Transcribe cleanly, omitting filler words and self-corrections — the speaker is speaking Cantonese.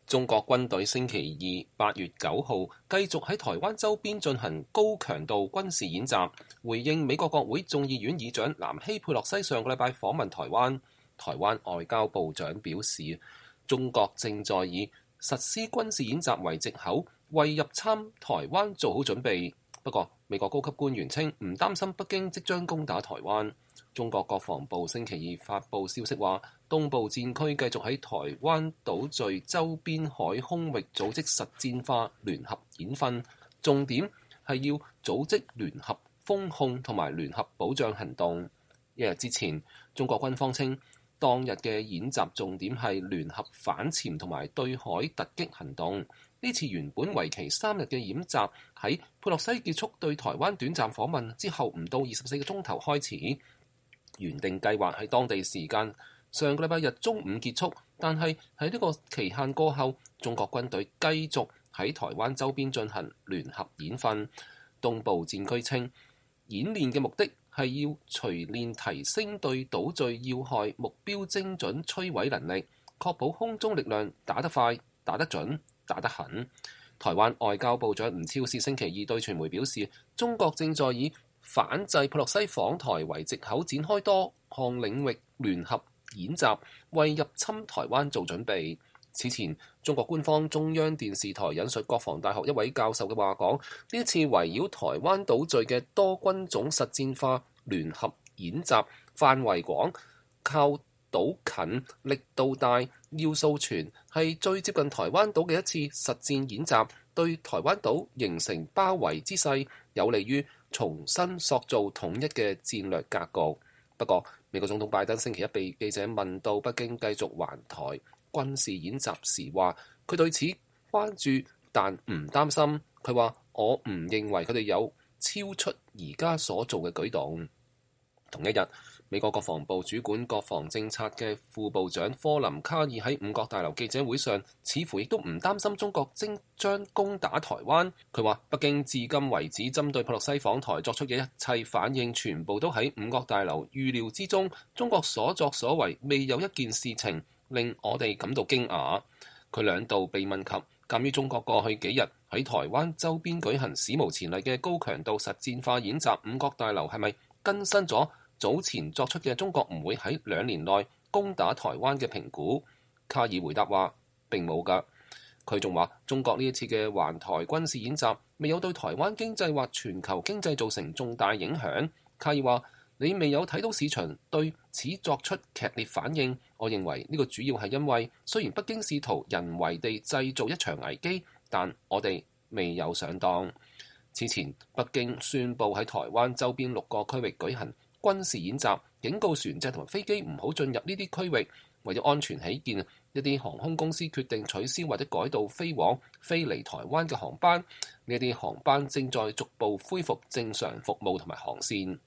中國軍隊星期二8月9號繼續喺台灣周邊進行高強度軍事演習，回應美國國會眾議院議長南希佩洛西上個禮拜訪問台灣。台灣外交部長表示，中國正在以實施軍事演習為藉口，為入侵台灣做好準備。不過，美國高級官員稱唔擔心北京即將攻打台灣。中國國防部星期二發布消息話，東部戰區繼續喺台灣島嶼周邊海空域組織實戰化聯合演訓，重點係要組織聯合封控同埋聯合保障行動。一日之前，中國軍方稱，當日嘅演習重點係聯合反潛同埋對海突擊行動。呢次原本為期3日嘅演習喺佩洛西結束對台灣短暫訪問之後唔到24個鐘頭開始，原定計劃喺當地時間上個禮拜日中午結束，但係喺呢個期限過後，中國軍隊繼續喺台灣周邊進行聯合演訓。東部戰區稱，演練嘅目的係要錘煉提升對島嶼要害目標精準摧毀能力，確保空中力量打得快、打得準、打得狠。台灣外交部長吳釗燮星期二對傳媒表示，中國正在以反制佩洛西訪台為藉口，展開多項領域聯合演習，為入侵台灣做準備。此前，中國官方中央電視台引述國防大學一位教授嘅話講，呢一次圍繞台灣島嶼嘅多軍種實戰化聯合演習範圍廣、靠島近、力度大、要素全，係最接近台灣島嘅一次實戰演習，對台灣島形成包圍之勢，有利於重新塑造統一嘅戰略格局。不過，美國總統拜登星期一被記者問到北京繼續環台軍事演習時，話佢對此關注但唔擔心。佢話：我唔認為佢哋有超出而家所做嘅舉動。同一日，美國國防部主管國防政策嘅副部長科林卡爾喺五角大樓記者會上，似乎亦都唔擔心中國即將攻打台灣。佢話：北京至今為止針對佩洛西訪台作出嘅一切反應，全部都喺五角大樓預料之中。中國所作所為，未有一件事情令我哋感到驚訝。佢兩度被問及，鑑於中國過去幾日喺台灣周邊舉行史無前例嘅高強度實戰化演習，五角大樓係咪更新咗早前作出嘅中國唔會喺2年內攻打台灣嘅評估？卡爾回答話並冇㗎。佢仲話中國呢一次嘅環台軍事演習未有對台灣經濟或全球經濟造成重大影響。卡爾話：你未有睇到市場對此作出劇烈反應，我認為呢個主要係因為雖然北京試圖人為地製造一場危機，但我哋未有上當。此前，北京宣布喺台灣周邊6個區域舉行軍事演習，警告船隻同埋飛機唔好進入呢啲區域。為咗安全起見，一啲航空公司決定取消或者改道飛往、飛離台灣嘅航班。呢啲航班正在逐步恢復正常服務同埋航線。